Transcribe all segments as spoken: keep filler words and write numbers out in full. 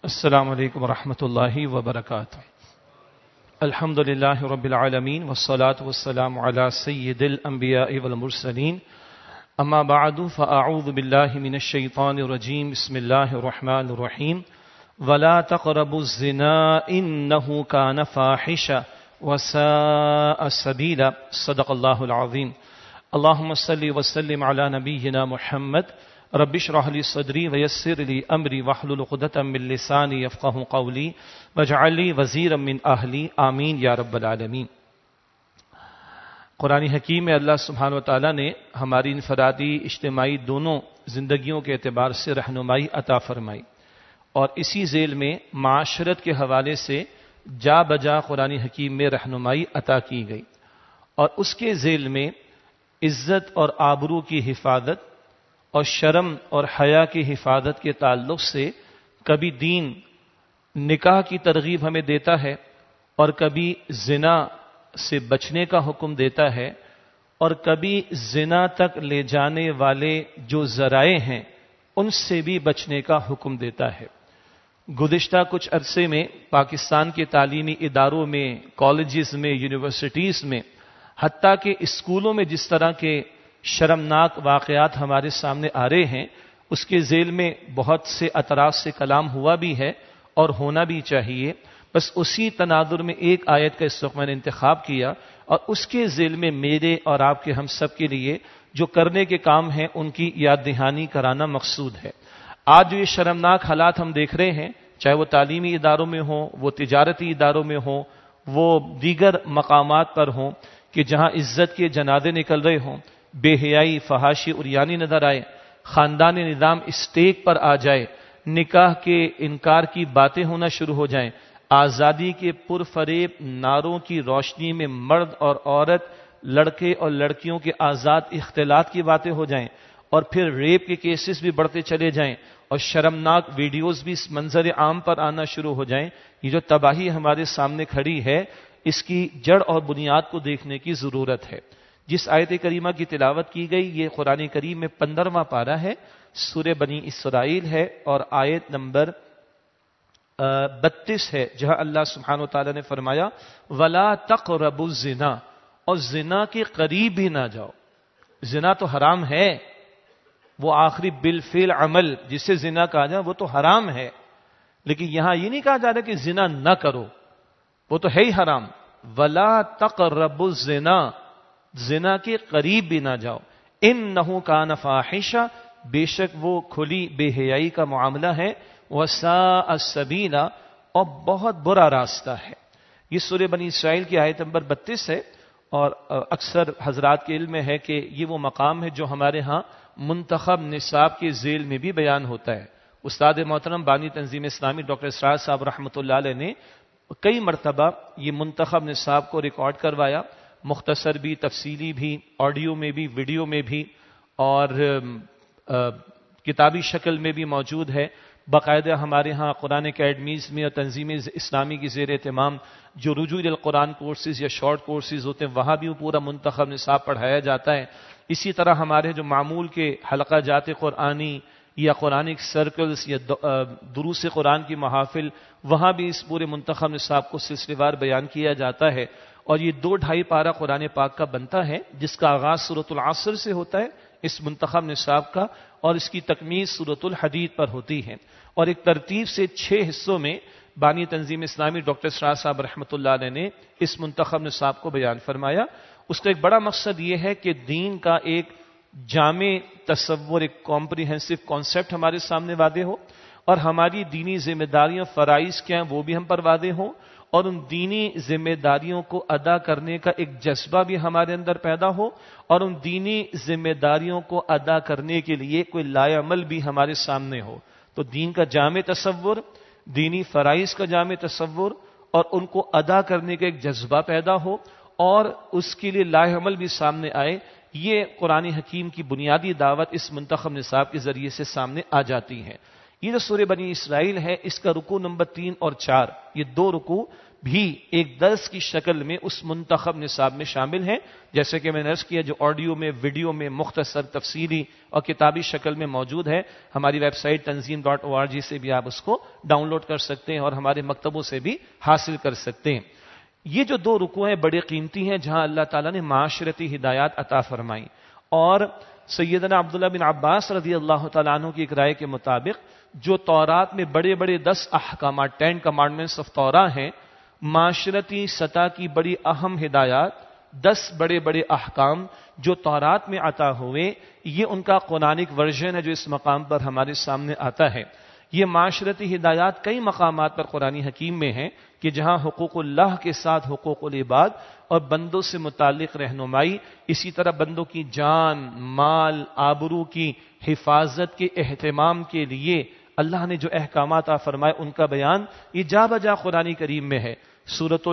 السلام علیکم ورحمۃ اللہ وبرکاتہ. الحمد للہ رب العالمین والصلاة والسلام علی سید الانبیاء والمرسلین. اما بعد فاعوذ باللہ من الشیطان الرجیم. بسم اللہ الرحمن الرحیم. ولا تقربوا الزنا انہ کان فاحشا وساء سبیلا. صدق اللہ العظیم. اللہم صلی وسلم علی نبینا محمد. رب اشرح لي صدري ويسر لي امري واحلل عقدة من لساني يفقهوا قولي واجعل لي وزيرا من اهلي. آمین یا رب العالمین. قرآن حکیم میں اللہ سبحانہ وتعالی نے ہماری انفرادی اجتماعی دونوں زندگیوں کے اعتبار سے رہنمائی عطا فرمائی، اور اسی ذیل میں معاشرت کے حوالے سے جا بجا قرآن حکیم میں رہنمائی عطا کی گئی، اور اس کے ذیل میں عزت اور آبرو کی حفاظت اور شرم اور حیا کی حفاظت کے تعلق سے کبھی دین نکاح کی ترغیب ہمیں دیتا ہے، اور کبھی زنا سے بچنے کا حکم دیتا ہے، اور کبھی زنا تک لے جانے والے جو ذرائع ہیں ان سے بھی بچنے کا حکم دیتا ہے. گزشتہ کچھ عرصے میں پاکستان کے تعلیمی اداروں میں، کالجز میں، یونیورسٹیز میں، حتیٰ کہ اسکولوں میں جس طرح کے شرمناک واقعات ہمارے سامنے آ رہے ہیں، اس کے ذیل میں بہت سے اطراف سے کلام ہوا بھی ہے اور ہونا بھی چاہیے. بس اسی تناظر میں ایک آیت کا اس وقت میں نے انتخاب کیا، اور اس کے ذیل میں میرے اور آپ کے ہم سب کے لیے جو کرنے کے کام ہیں ان کی یاد دہانی کرانا مقصود ہے. آج جو یہ شرمناک حالات ہم دیکھ رہے ہیں، چاہے وہ تعلیمی اداروں میں ہوں، وہ تجارتی اداروں میں ہوں، وہ دیگر مقامات پر ہوں، کہ جہاں عزت کے جنازے نکل رہے ہوں، بے حیائی، فحاشی عریانی نظر آئے، خاندانی نظام اسٹیک پر آ جائے، نکاح کے انکار کی باتیں ہونا شروع ہو جائیں، آزادی کے پرفریب نعروں کی روشنی میں مرد اور عورت، لڑکے اور لڑکیوں کے آزاد اختلاط کی باتیں ہو جائیں، اور پھر ریپ کے کیسز بھی بڑھتے چلے جائیں، اور شرمناک ویڈیوز بھی اس منظر عام پر آنا شروع ہو جائیں. یہ جو تباہی ہمارے سامنے کھڑی ہے، اس کی جڑ اور بنیاد کو دیکھنے کی ضرورت ہے. جس آیت کریمہ کی تلاوت کی گئی یہ قرآن کریم میں پندرہواں پارہ ہے، سورہ بنی اسرائیل ہے، اور آیت نمبر بتیس ہے، جہاں اللہ سبحانہ وتعالی نے فرمایا وَلَا تَقْرَبُوا الزِّنَا، اور زنا کے قریب بھی نہ جاؤ. زنا تو حرام ہے، وہ آخری بالفعل عمل جسے زنا کہا جائے وہ تو حرام ہے، لیکن یہاں یہ نہیں کہا جا رہا کہ زنا نہ کرو، وہ تو ہے ہی حرام. وَلَا تَقْرَبُوا الزِّنَا، زنا کے قریب بھی نہ جاؤ. انہ کان فاحشا، بے شک وہ کھلی بے حیائی کا معاملہ ہے. وساء سبیلا، اور بہت برا راستہ ہے. یہ سورہ بنی اسرائیل کی آیت نمبر بتیس ہے، اور اکثر حضرات کے علم میں ہے کہ یہ وہ مقام ہے جو ہمارے ہاں منتخب نصاب کے ذیل میں بھی بیان ہوتا ہے. استاد محترم بانی تنظیم اسلامی ڈاکٹر اسرار صاحب رحمۃ اللہ علیہ نے کئی مرتبہ یہ منتخب نصاب کو ریکارڈ کروایا، مختصر بھی، تفصیلی بھی، آڈیو میں بھی، ویڈیو میں بھی، اور کتابی شکل میں بھی موجود ہے. باقاعدہ ہمارے ہاں قرآن اکیڈمیز میں اور تنظیم اسلامی کی زیر اہتمام جو رجوع القرآن کورسز یا شارٹ کورسز ہوتے ہیں وہاں بھی وہ پورا منتخب نصاب پڑھایا جاتا ہے. اسی طرح ہمارے جو معمول کے حلقہ جات قرآنی یا قرآنک سرکلز یا دروس قرآن کی محافل، وہاں بھی اس پورے منتخب نصاب کو سلسلے وار بیان کیا جاتا ہے. اور یہ دو ڈھائی پارہ قرآن پاک کا بنتا ہے، جس کا آغاز سورۃ العصر سے ہوتا ہے اس منتخب نصاب کا، اور اس کی تکمیل سورۃ الحدید پر ہوتی ہے. اور ایک ترتیب سے چھ حصوں میں بانی تنظیم اسلامی ڈاکٹر اسرار صاحب رحمۃ اللہ علیہ نے اس منتخب نصاب کو بیان فرمایا. اس کا ایک بڑا مقصد یہ ہے کہ دین کا ایک جامع تصور، ایک کمپریہنسو کانسیپٹ ہمارے سامنے واضح ہو، اور ہماری دینی ذمہ داریاں، فرائض کیا ہیں وہ بھی ہم پر واضح ہوں، اور ان دینی ذمہ داریوں کو ادا کرنے کا ایک جذبہ بھی ہمارے اندر پیدا ہو، اور ان دینی ذمہ داریوں کو ادا کرنے کے لیے کوئی لائے عمل بھی ہمارے سامنے ہو. تو دین کا جامع تصور، دینی فرائض کا جامع تصور، اور ان کو ادا کرنے کا ایک جذبہ پیدا ہو، اور اس کے لیے لائے عمل بھی سامنے آئے. یہ قرآن حکیم کی بنیادی دعوت اس منتخب نصاب کے ذریعے سے سامنے آ جاتی ہے. یہ جو سورہ بنی اسرائیل ہے اس کا رکوع نمبر تین اور چار، یہ دو رکوع بھی ایک درس کی شکل میں اس منتخب نصاب میں شامل ہیں، جیسے کہ میں نے عرض کیا جو آڈیو میں، ویڈیو میں مختصر تفصیلی اور کتابی شکل میں موجود ہے۔ ہماری website Tanzeem dot O R G سے بھی آپ اس کو ڈاؤن لوڈ کر سکتے ہیں اور ہمارے مکتبوں سے بھی حاصل کر سکتے ہیں۔ یہ جو دو رکوع ہیں بڑے قیمتی ہیں، جہاں اللہ تعالیٰ نے معاشرتی ہدایات عطا فرمائی، اور سیدنا عبداللہ بن عباس رضی اللہ تعالیٰ عنہ کی ایک رائے کے مطابق جو تورات میں بڑے بڑے دس احکامات، ٹین کمانڈمنٹس آف تورا ہیں، معاشرتی سطح کی بڑی اہم ہدایات، دس بڑے بڑے احکام جو تورات میں عطا ہوئے، یہ ان کا قرآنک ورژن ہے جو اس مقام پر ہمارے سامنے آتا ہے۔ یہ معاشرتی ہدایات کئی مقامات پر قرآن حکیم میں ہیں کہ جہاں حقوق اللہ کے ساتھ حقوق العباد اور بندوں سے متعلق رہنمائی، اسی طرح بندوں کی جان، مال، آبرو کی حفاظت کے اہتمام کے لیے اللہ نے جو احکامات فرمائے ان کا بیان یہ جا بجا قرآن کریم میں ہے۔ سورۃ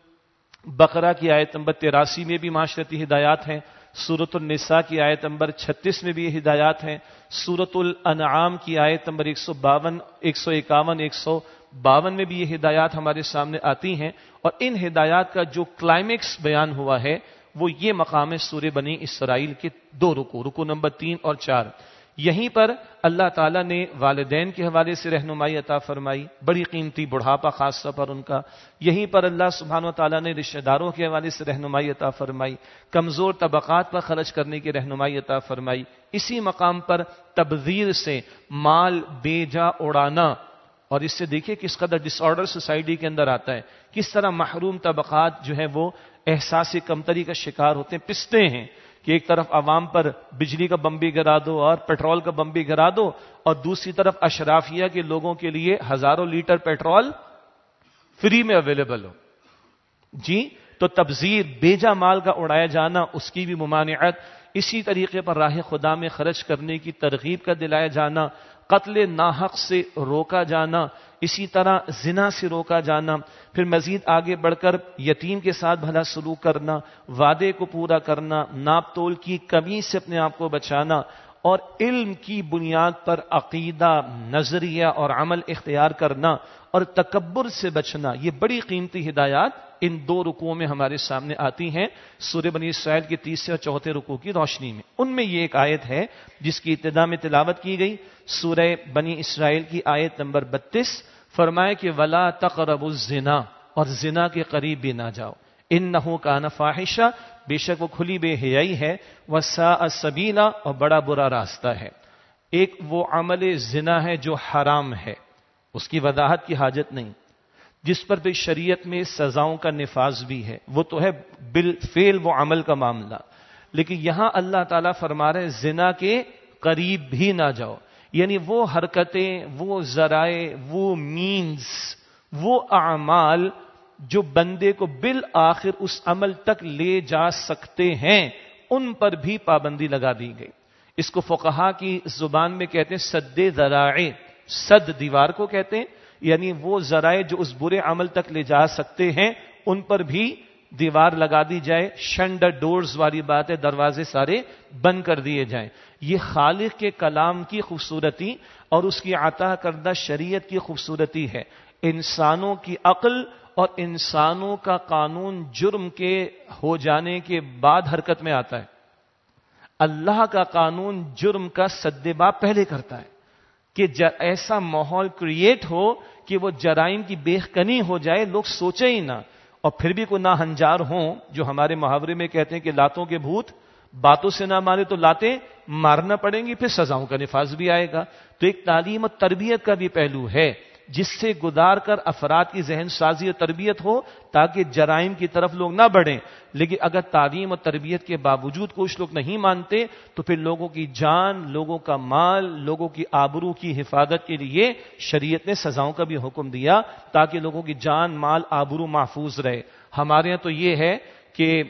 البقرہ کی آیت نمبر تراسی میں بھی معاشرتی ہدایات ہیں، سورۃ النساء کی آیت نمبر چھتیس میں بھی یہ ہدایات ہیں، سورۃ الانعام کی آیت نمبر ایک سو باون ایک سو اکاون ایک سو باون میں بھی یہ ہدایات ہمارے سامنے آتی ہیں، اور ان ہدایات کا جو کلائمیکس بیان ہوا ہے وہ یہ مقام ہے سورہ بنی اسرائیل کے دو رکوع، رکوع نمبر تین اور چار۔ یہیں پر اللہ تعالیٰ نے والدین کے حوالے سے رہنمائی عطا فرمائی، بڑی قیمتی، بڑھاپا خاص طور پر ان کا۔ یہیں پر اللہ سبحانہ و تعالیٰ نے رشتہ داروں کے حوالے سے رہنمائی عطا فرمائی، کمزور طبقات پر خرچ کرنے کی رہنمائی عطا فرمائی۔ اسی مقام پر تبذیر سے مال بے جا اڑانا، اور اس سے دیکھیں کس قدر ڈس آرڈر سوسائٹی کے اندر آتا ہے، کس طرح محروم طبقات جو ہیں وہ احساس کمتری کا شکار ہوتے ہیں، پستے ہیں کہ ایک طرف عوام پر بجلی کا بم بھی گرا دو اور پیٹرول کا بم بھی گرا دو، اور دوسری طرف اشرافیہ کے لوگوں کے لیے ہزاروں لیٹر پیٹرول فری میں اویلیبل ہو۔ جی تو تبذیر، بیجا مال کا اڑایا جانا، اس کی بھی ممانعت، اسی طریقے پر راہ خدا میں خرچ کرنے کی ترغیب کا دلایا جانا، قتل ناحق سے روکا جانا، اسی طرح زنا سے روکا جانا، پھر مزید آگے بڑھ کر یتیم کے ساتھ بھلا سلوک کرنا، وعدے کو پورا کرنا، ناپ تول کی کمی سے اپنے آپ کو بچانا، اور علم کی بنیاد پر عقیدہ، نظریہ اور عمل اختیار کرنا، اور تکبر سے بچنا۔ یہ بڑی قیمتی ہدایات ان دو رکوعوں میں ہمارے سامنے آتی ہیں سورہ بنی اسرائیل کے تیسرے اور چوتھے رکوع کی روشنی میں۔ ان میں یہ ایک آیت ہے جس کی ابتدا میں تلاوت کی گئی، سورہ بنی اسرائیل کی آیت نمبر بتیس، فرمایا کہ وَلَا تَقْرَبُوا الزِّنَا، اور زنا کے قریب بھی نہ جاؤ، إِنَّهُ كَانَ فَاحِشًا، بے شک وہ کھلی بے حیائی ہے، وَسَاءَ سَبِيلًا، اور بڑا برا راستہ ہے۔ ایک وہ عمل زنا ہے جو حرام ہے، اس کی وضاحت کی حاجت نہیں، جس پر بھی شریعت میں سزاؤں کا نفاذ بھی ہے، وہ تو ہے بالفعل وہ عمل کا معاملہ، لیکن یہاں اللہ تعالیٰ فرما رہے زنا کے قریب بھی نہ جاؤ، یعنی وہ حرکتیں، وہ ذرائع، وہ مینز، وہ اعمال جو بندے کو بالآخر اس عمل تک لے جا سکتے ہیں، ان پر بھی پابندی لگا دی گئی۔ اس کو فقہا کی زبان میں کہتے ہیں سد ذرائع، سد دیوار کو کہتے ہیں، یعنی وہ ذرائع جو اس برے عمل تک لے جا سکتے ہیں ان پر بھی دیوار لگا دی جائے، شنڈ ڈورز والی بات ہے، دروازے سارے بند کر دیے جائیں۔ یہ خالق کے کلام کی خوبصورتی اور اس کی عطا کردہ شریعت کی خوبصورتی ہے۔ انسانوں کی عقل اور انسانوں کا قانون جرم کے ہو جانے کے بعد حرکت میں آتا ہے، اللہ کا قانون جرم کا سدباب پہلے کرتا ہے کہ ایسا ماحول کریٹ ہو کہ وہ جرائم کی بے کنی ہو جائے، لوگ سوچیں ہی نہ، اور پھر بھی کوئی ناہنجار ہوں جو ہمارے محاورے میں کہتے ہیں کہ لاتوں کے بھوت، باتوں سے نہ مارے تو لاتیں مارنا پڑیں گی، پھر سزاؤں کا نفاذ بھی آئے گا۔ تو ایک تعلیم و تربیت کا بھی پہلو ہے جس سے گزار کر افراد کی ذہن سازی اور تربیت ہو تاکہ جرائم کی طرف لوگ نہ بڑھیں۔ لیکن اگر تعلیم اور تربیت کے باوجود کچھ لوگ نہیں مانتے تو پھر لوگوں کی جان، لوگوں کا مال، لوگوں کی آبرو کی حفاظت کے لیے شریعت نے سزاؤں کا بھی حکم دیا تاکہ لوگوں کی جان، مال، آبرو محفوظ رہے۔ ہمارے ہاں تو یہ ہے کہ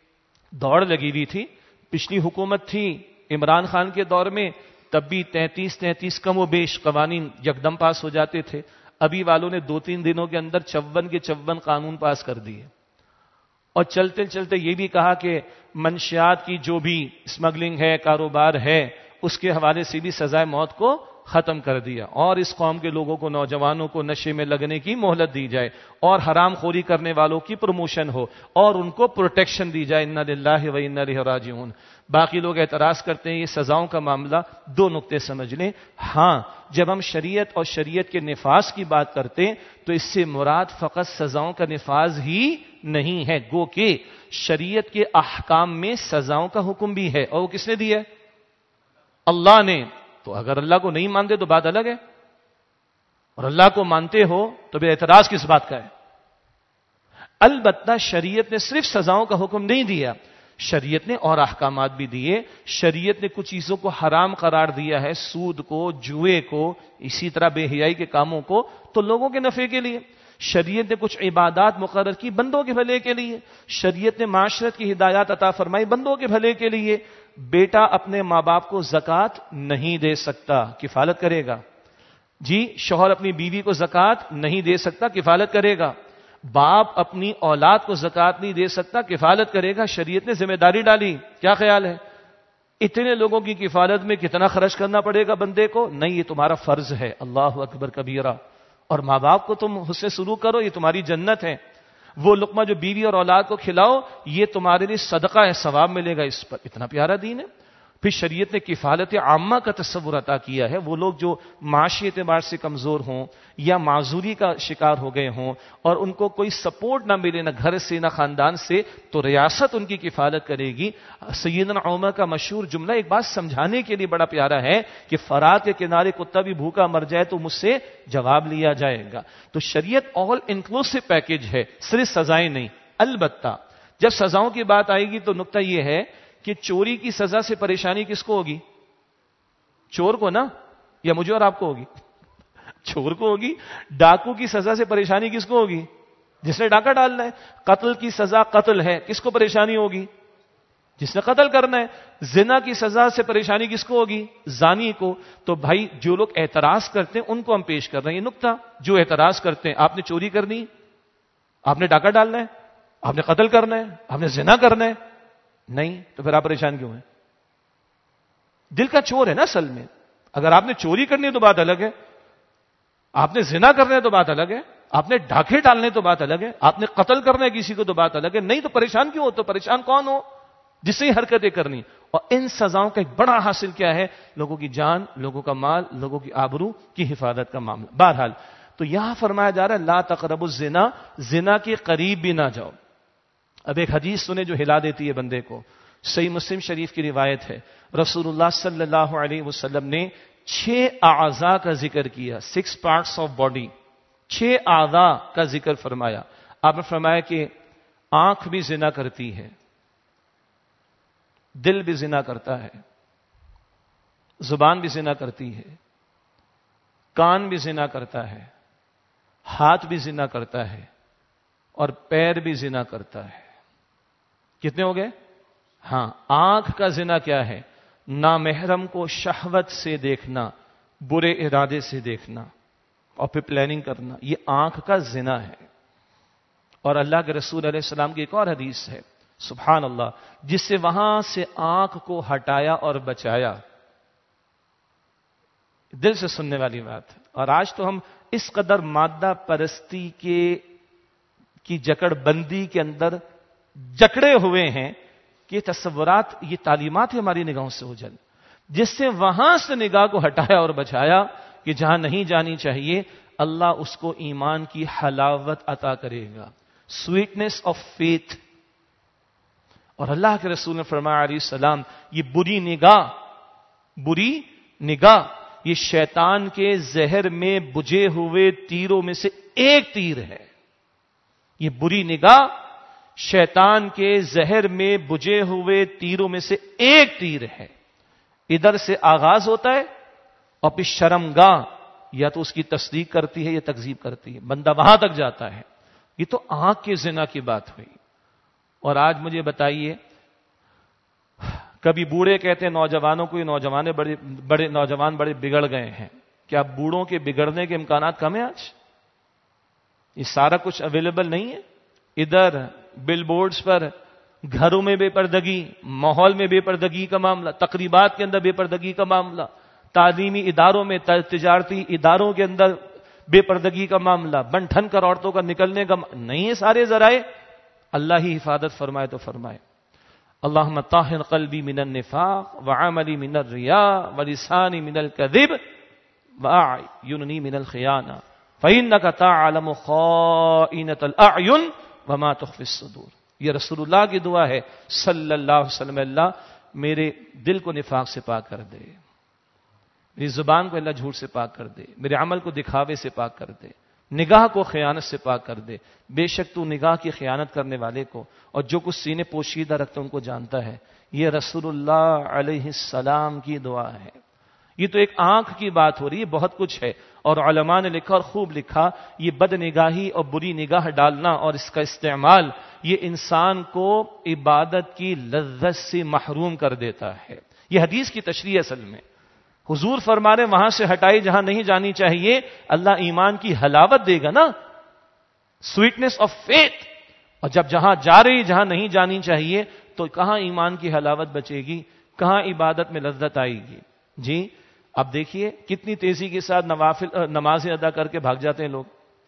دوڑ لگی ہوئی تھی، پچھلی حکومت تھی عمران خان کے دور میں، تب بھی تینتیس تینتیس کم و بیش قوانین یکدم پاس ہو جاتے تھے۔ ابھی والوں نے دو تین دنوں کے اندر چون کے چون قانون پاس کر دیے، اور چلتے چلتے یہ بھی کہا کہ منشیات کی جو بھی اسمگلنگ ہے، کاروبار ہے، اس کے حوالے سے بھی سزائے موت کو ختم کر دیا، اور اس قوم کے لوگوں کو، نوجوانوں کو نشے میں لگنے کی مہلت دی جائے، اور حرام خوری کرنے والوں کی پروموشن ہو، اور ان کو پروٹیکشن دی جائے۔ انا للہ و انا الیہ راجعون۔ باقی لوگ اعتراض کرتے ہیں یہ سزاؤں کا معاملہ، دو نقطے سمجھ لیں۔ ہاں، جب ہم شریعت اور شریعت کے نفاذ کی بات کرتے ہیں تو اس سے مراد فقط سزاؤں کا نفاذ ہی نہیں ہے، گو کہ شریعت کے احکام میں سزاؤں کا حکم بھی ہے، اور وہ کس نے دیا ہے؟ اللہ نے۔ تو اگر اللہ کو نہیں مانتے تو بات الگ ہے، اور اللہ کو مانتے ہو تو پھر اعتراض کس بات کا ہے؟ البتہ شریعت نے صرف سزاؤں کا حکم نہیں دیا، شریعت نے اور احکامات بھی دیے۔ شریعت نے کچھ چیزوں کو حرام قرار دیا ہے، سود کو، جوئے کو، اسی طرح بے حیائی کے کاموں کو، تو لوگوں کے نفع کے لیے۔ شریعت نے کچھ عبادات مقرر کی بندوں کے بھلے کے لیے۔ شریعت نے معاشرت کی ہدایات عطا فرمائی بندوں کے بھلے کے لیے۔ بیٹا اپنے ماں باپ کو زکوٰۃ نہیں دے سکتا، کفالت کرے گا۔ جی، شوہر اپنی بیوی کو زکوٰۃ نہیں دے سکتا، کفالت کرے گا۔ باپ اپنی اولاد کو زکوٰۃ نہیں دے سکتا، کفالت کرے گا۔ شریعت نے ذمہ داری ڈالی۔ کیا خیال ہے؟ اتنے لوگوں کی کفالت میں کتنا خرچ کرنا پڑے گا بندے کو؟ نہیں، یہ تمہارا فرض ہے۔ اللہ اکبر کبیرہ۔ اور ماں باپ کو تم حسن سلوک کرو، یہ تمہاری جنت ہے۔ وہ لقمہ جو بیوی اور اولاد کو کھلاؤ، یہ تمہارے لیے صدقہ ہے، ثواب ملے گا اس پر۔ اتنا پیارا دین ہے۔ پھر شریعت نے کفالت عامہ کا تصور عطا کیا ہے۔ وہ لوگ جو معاشی اعتبار سے کمزور ہوں یا معذوری کا شکار ہو گئے ہوں اور ان کو کوئی سپورٹ نہ ملے، نہ گھر سے نہ خاندان سے، تو ریاست ان کی کفالت کرے گی۔ سیدنا عمر کا مشہور جملہ ایک بات سمجھانے کے لیے بڑا پیارا ہے کہ فرات کے کنارے کتا بھی بھوکا مر جائے تو مجھ سے جواب لیا جائے گا۔ تو شریعت آل انکلوسو پیکج ہے، صرف سزائیں نہیں۔ البتہ جب سزاؤں کی بات آئے گی تو نقطہ یہ ہے کہ چوری کی سزا سے پریشانی کس کو ہوگی؟ چور کو نا، یا مجھے اور آپ کو ہوگی؟ چور کو ہوگی۔ ڈاکو کی سزا سے پریشانی کس کو ہوگی؟ جس نے ڈاکہ ڈالنا ہے۔ قتل کی سزا قتل ہے، کس کو پریشانی ہوگی؟ جس نے قتل کرنا ہے۔ زنا کی سزا سے پریشانی کس کو ہوگی؟ زانی کو۔ تو بھائی جو لوگ اعتراض کرتے ہیں ان کو ہم پیش کر رہے ہیں یہ نقطہ۔ جو اعتراض کرتے ہیں آپ نے چوری کرنی، آپ نے ڈاکہ ڈالنا ہے، آپ نے قتل کرنا ہے، آپ نے زنا کرنا ہے، نہیں تو پھر آپ پریشان کیوں ہیں؟ دل کا چور ہے نا اصل میں۔ اگر آپ نے چوری کرنی ہے تو بات الگ ہے، آپ نے زنا کرنا ہے تو بات الگ ہے، آپ نے ڈاکے ڈالنے تو بات الگ ہے، آپ نے قتل کرنا ہے کسی کو تو بات الگ ہے۔ نہیں تو پریشان کیوں ہو؟ تو پریشان کون ہو؟ جس سے حرکتیں کرنی۔ اور ان سزاؤں کا ایک بڑا حاصل کیا ہے؟ لوگوں کی جان، لوگوں کا مال، لوگوں کی آبرو کی حفاظت کا معاملہ۔ بہرحال تو یہاں فرمایا جا رہا ہے لا تقربوا الزنا، زنا کے قریب بھی نہ جاؤ۔ اب ایک حدیث سنے جو ہلا دیتی ہے بندے کو، صحیح مسلم شریف کی روایت ہے، رسول اللہ صلی اللہ علیہ وسلم نے چھ اعضاء کا ذکر کیا، سکس پارٹس آف باڈی، چھ اعضاء کا ذکر فرمایا۔ آپ نے فرمایا کہ آنکھ بھی زنا کرتی ہے، دل بھی زنا کرتا ہے، زبان بھی زنا کرتی ہے، کان بھی زنا کرتا ہے، ہاتھ بھی زنا کرتا ہے، اور پیر بھی زنا کرتا ہے۔ کتنے ہو گئے؟ ہاں، آنکھ کا زنا کیا ہے؟ نامحرم کو شہوت سے دیکھنا، برے ارادے سے دیکھنا اور پھر پلاننگ کرنا، یہ آنکھ کا زنا ہے۔ اور اللہ کے رسول علیہ السلام کی ایک اور حدیث ہے، سبحان اللہ، جس سے وہاں سے آنکھ کو ہٹایا اور بچایا۔ دل سے سننے والی بات ہے۔ اور آج تو ہم اس قدر مادہ پرستی کے کی جکڑ بندی کے اندر جکڑے ہوئے ہیں کہ یہ تصورات، یہ تعلیمات ہماری نگاہوں سے اوجھل، جس سے وہاں سے نگاہ کو ہٹایا اور بچایا کہ جہاں نہیں جانی چاہیے، اللہ اس کو ایمان کی حلاوت عطا کرے گا، سویٹنس آف فیتھ۔ اور اللہ کے رسول نے فرمایا علیہ السلام، یہ بری نگاہ، بری نگاہ یہ شیطان کے زہر میں بجھے ہوئے تیروں میں سے ایک تیر ہے۔ یہ بری نگاہ شیطان کے زہر میں بجھے ہوئے تیروں میں سے ایک تیر ہے۔ ادھر سے آغاز ہوتا ہے اور پھر شرمگاہ یا تو اس کی تصدیق کرتی ہے یا تکذیب کرتی ہے، بندہ وہاں تک جاتا ہے۔ یہ تو آنکھ کے زنا کی بات ہوئی۔ اور آج مجھے بتائیے، کبھی بوڑھے کہتے ہیں نوجوانوں کو، یہ نوجوان بڑے بڑے نوجوان بڑے بگڑ گئے ہیں۔ کیا بوڑھوں کے بگڑنے کے امکانات کم ہیں آج؟ یہ سارا کچھ اویلیبل نہیں ہے۔ ادھر بل بورڈز پر گھروں میں بے پردگی، ماحول میں بے پردگی کا معاملہ، تقریبات کے اندر بے پردگی کا معاملہ، تعلیمی اداروں میں، تجارتی اداروں کے اندر بے پردگی کا معاملہ، بن ٹھن کر عورتوں کا نکلنے کا نہیں ہے سارے ذرائع. اللہ ہی حفاظت فرمائے تو فرمائے. اللہم طاہر قلبی من النفاق وعملی من الریا ولسانی من الکذب واعینی من الخیانہ فإنک تعلم خائنۃ الاعین وما تخفی الصدور. یہ رسول اللہ کی دعا ہے صلی اللہ علیہ وسلم. اللہ میرے دل کو نفاق سے پاک کر دے، میری زبان کو اللہ جھوٹ سے پاک کر دے، میرے عمل کو دکھاوے سے پاک کر دے، نگاہ کو خیانت سے پاک کر دے. بے شک تو نگاہ کی خیانت کرنے والے کو اور جو کچھ سینے پوشیدہ رکھتے ان کو جانتا ہے. یہ رسول اللہ علیہ السلام کی دعا ہے. یہ تو ایک آنکھ کی بات ہو رہی ہے، بہت کچھ ہے. اور علماء نے لکھا اور خوب لکھا، یہ بد نگاہی اور بری نگاہ ڈالنا اور اس کا استعمال یہ انسان کو عبادت کی لذت سے محروم کر دیتا ہے. یہ حدیث کی تشریح اصل میں حضور فرما رہے وہاں سے ہٹائی جہاں نہیں جانی چاہیے. اللہ ایمان کی حلاوت دے گا نا، سویٹنس آف فیتھ. اور جب جہاں جا رہی جہاں نہیں جانی چاہیے تو کہاں ایمان کی حلاوت بچے گی، کہاں عبادت میں لذت آئے گی. جی اب دیکھیے کتنی تیزی کے ساتھ نوافل نمازیں ادا کر کے بھاگ جاتے ہیں لوگ.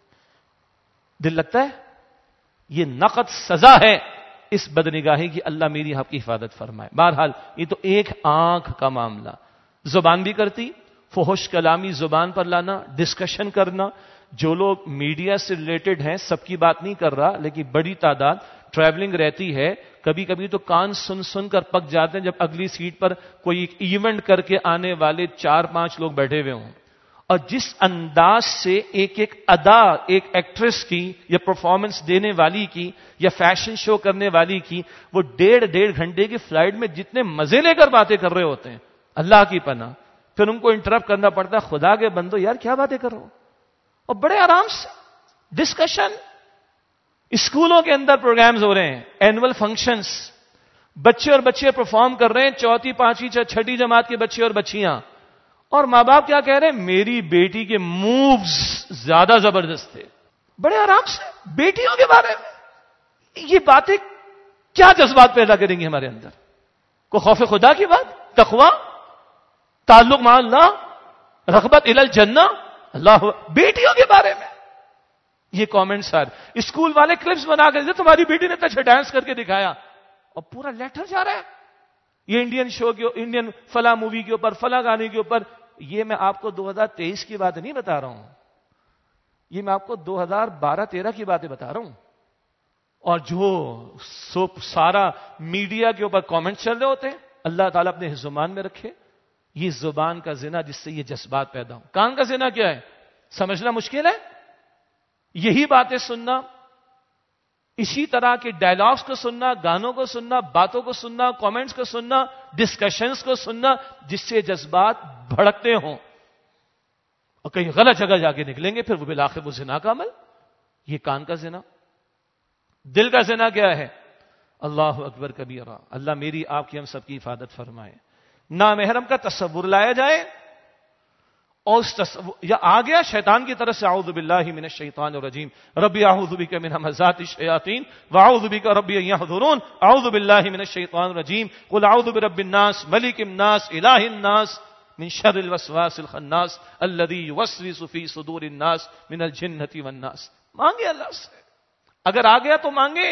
دل لگتا ہے یہ نقد سزا ہے اس بدنگاہی کی. اللہ میری آپ کی حفاظت فرمائے. بہرحال یہ تو ایک آنکھ کا معاملہ. زبان بھی کرتی، فحش کلامی زبان پر لانا، ڈسکشن کرنا. جو لوگ میڈیا سے ریلیٹڈ ہیں سب کی بات نہیں کر رہا، لیکن بڑی تعداد ٹریولنگ رہتی ہے. کبھی کبھی تو کان سن سن کر پک جاتے ہیں جب اگلی سیٹ پر کوئی ایک ایونٹ کر کے آنے والے چار پانچ لوگ بیٹھے ہوئے ہوں. اور جس انداز سے ایک ایک ادا ایک ایکٹریس کی یا پرفارمنس دینے والی کی یا فیشن شو کرنے والی کی، وہ ڈیڑھ ڈیڑھ گھنٹے کی فلائٹ میں جتنے مزے لے کر باتیں کر رہے ہوتے ہیں، اللہ کی پناہ. پھر ان کو انٹرپٹ کرنا پڑتا ہے، خدا کے بندو یار کیا باتیں کر رہے ہو. اور بڑے آرام سے ڈسکشن. اسکولوں کے اندر پروگرامز ہو رہے ہیں، اینول فنکشنز، بچے اور بچے پرفارم کر رہے ہیں، چوتھی پانچویں چھٹی جماعت کے بچے اور بچیاں. اور ماں باپ کیا کہہ رہے ہیں؟ میری بیٹی کے مووز زیادہ زبردست تھے. بڑے آرام سے بیٹیوں کے بارے میں یہ باتیں کیا جذبات پیدا کریں گی ہمارے اندر؟ کو خوف خدا کی بات، تقوی، تعلق مع اللہ، رغبت الی الجنہ. اللہ بیٹیوں کے بارے میں یہ کامنٹس آ رہے. اسکول والے کلپس بنا کر تمہاری بیٹی نے اتنا اچھا ڈانس کر کے دکھایا اور پورا لیٹر جا رہا ہے یہ انڈین شو کے انڈین فلاں مووی کے اوپر فلاں گانے کے اوپر. یہ میں آپ کو دو ہزار تیئیس کی بات نہیں بتا رہا ہوں، یہ میں آپ کو دو ہزار بارہ تیرہ کی باتیں بتا رہا ہوں. اور جو سو سارا میڈیا کے اوپر کامنٹ چل رہے ہوتے ہیں، اللہ تعالیٰ اپنے زبان میں رکھے. یہ زبان کا زنا جس سے یہ جذبات پیدا ہوں. کان کا زنا کیا ہے سمجھنا مشکل ہے. یہی باتیں سننا، اسی طرح کے ڈائلاگس کو سننا، گانوں کو سننا، باتوں کو سننا، کامنٹس کو سننا، ڈسکشنز کو سننا جس سے جذبات بھڑکتے ہوں اور کہیں غلط جگہ جا کے نکلیں گے پھر وہ بالآخر وہ زنا کا عمل. یہ کان کا زنا. دل کا زنا کیا ہے؟ اللہ اکبر کبیرہ. اللہ میری آپ کی ہم سب کی حفاظت فرمائے. نامحرم کا تصور لایا جائے اور اس تصور یا آ گیا شیطان کی طرف سے اعوذ باللہ من الشیطان الرجیم ربی اعوذ بک من ہمزات الشیاطین واعوذ بک ربی ان یحضرون اعوذ باللہ من الشیطان الرجیم قل اعوذ برب الناس ملک الناس الہ الناس من شر الوسواس الخناس الذی یوسوس فی صدور الناس من الجنۃ والناس. مانگے اللہ سے. اگر آ گیا تو مانگے،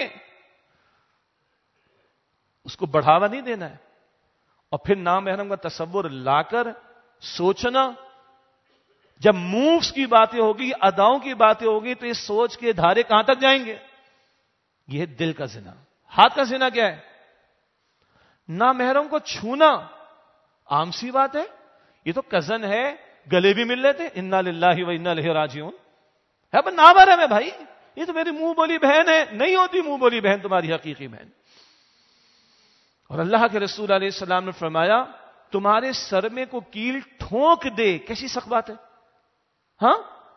اس کو بڑھاوا نہیں دینا ہے. اور پھر نامحرم کا تصور لا کر سوچنا. جب مووز کی باتیں ہوگی، اداؤں کی باتیں ہوگی تو یہ سوچ کے دھارے کہاں تک جائیں گے؟ یہ دل کا زنا. ہاتھ کا زنا کیا ہے؟ نامحرم کو چھونا عام سی بات ہے. یہ تو کزن ہے، گلے بھی مل لیتے. انا للہ و انا الیہ راجعون ہے پر نامحرم ہے بھائی. یہ تو میری منہ بولی بہن ہے. نہیں ہوتی منہ بولی بہن تمہاری حقیقی بہن. اور اللہ کے رسول علیہ السلام نے فرمایا تمہارے سر میں کو کیل ٹھونک دے. کیسی سخت بات ہے. ہاں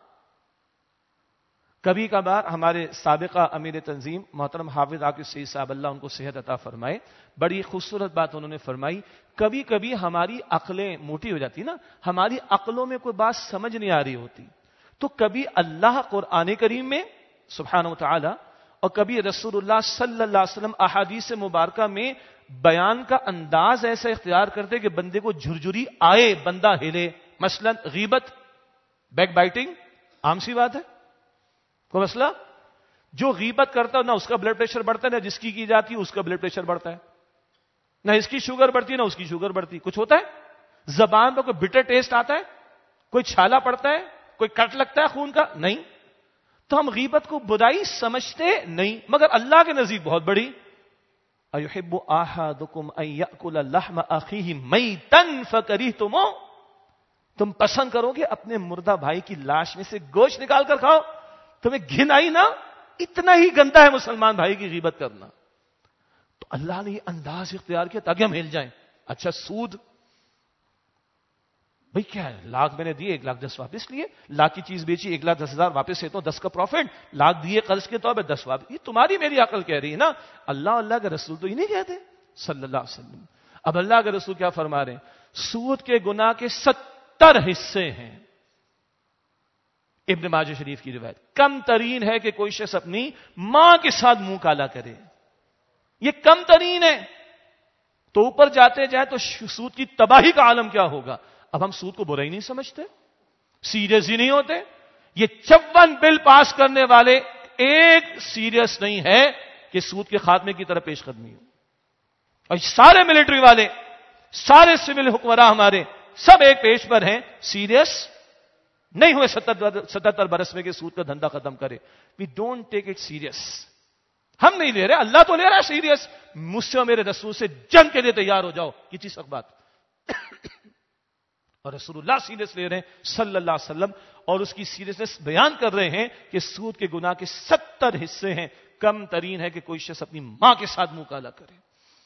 کبھی کبھار ہمارے سابقہ امیر تنظیم محترم حافظ عاقب سعید صاحب اللہ ان کو صحت عطا فرمائے، بڑی خوبصورت بات انہوں نے فرمائی. کبھی کبھی ہماری عقلیں موٹی ہو جاتی نا، ہماری عقلوں میں کوئی بات سمجھ نہیں آ رہی ہوتی، تو کبھی اللہ قرآن کریم میں سبحانہ و تعالی اور کبھی رسول اللہ صلی اللہ علیہ وسلم احادیث مبارکہ میں بیان کا انداز ایسا اختیار کرتے کہ بندے کو جھرجھری آئے، بندہ ہلے. مثلا غیبت، بیک بائٹنگ عام سی بات ہے، کوئی مسئلہ؟ جو غیبت کرتا ہے نہ اس کا بلڈ پریشر بڑھتا ہے، نہ جس کی کی جاتی ہے اس کا بلڈ پریشر بڑھتا ہے، نہ اس کی شوگر بڑھتی ہے نہ اس کی شوگر بڑھتی. کچھ ہوتا ہے زبان پر کوئی بٹر ٹیسٹ آتا ہے، کوئی چھالا پڑتا ہے، کوئی کٹ لگتا ہے خون کا؟ نہیں. تو ہم غیبت کو برائی سمجھتے نہیں، مگر اللہ کے نزدیک بہت بڑی. اَيُحِبُّ أَحَدُكُمْ أَن يَأْكُلَ لَحْمَ أَخِيهِ مَيْتًا فَكَرِهْتُمُوهُ، تم پسند کرو گے اپنے مردہ بھائی کی لاش میں سے گوشت نکال کر کھاؤ، تمہیں گھن آئی نا؟ اتنا ہی گندا ہے مسلمان بھائی کی غیبت کرنا. تو اللہ نے یہ انداز اختیار کیا تاکہ ہم ہل جائیں. اچھا سود، بھئی کیا ہے، لاکھ میں نے دیے ایک لاکھ دس واپس لیے، لاکھ کی چیز بیچی ایک لاکھ دس ہزار واپس لیتا ہوں، دس کا پروفٹ، لاکھ دیے قرض کے طور پہ دس واپس. یہ تمہاری میری عقل کہہ رہی ہے نا، اللہ اللہ کے رسول تو ہی نہیں کہتے صلی اللہ علیہ وسلم. اب اللہ کے رسول کیا فرما رہے ہیں؟ سود کے گناہ کے ستر حصے ہیں. ابن ماجہ شریف کی روایت، کم ترین ہے کہ کوئی شخص اپنی ماں کے ساتھ منہ کالا کرے، یہ کم ترین ہے. تو اوپر جاتے جائے تو سود کی تباہی کا عالم کیا ہوگا. اب ہم سود کو برا ہی نہیں سمجھتے، سیریس ہی نہیں ہوتے. یہ چون بل پاس کرنے والے ایک سیریس نہیں ہے کہ سود کے خاتمے کی طرف پیش قدمی ہو. اور سارے ملٹری والے، سارے سول حکمراں ہمارے سب ایک پیج پر ہیں، سیریس نہیں ہوئے ستتر برس میں کہ سود کا دھندا ختم کرے. We don't take it serious. ہم نہیں لے رہے، اللہ تو لے رہا ہے سیریس. مجھ سے اور میرے رسول سے جنگ کے لیے تیار ہو جاؤ، کسی سخت بات. اور رسول اللہ سیریس لے رہے ہیں صلی اللہ علیہ وسلم، اور اس کی سیریسنس بیان کر رہے ہیں کہ سود کے گناہ کے ستر حصے ہیں، کم ترین ہے کہ کوئی شخص اپنی ماں کے ساتھ منہ کالا کرے.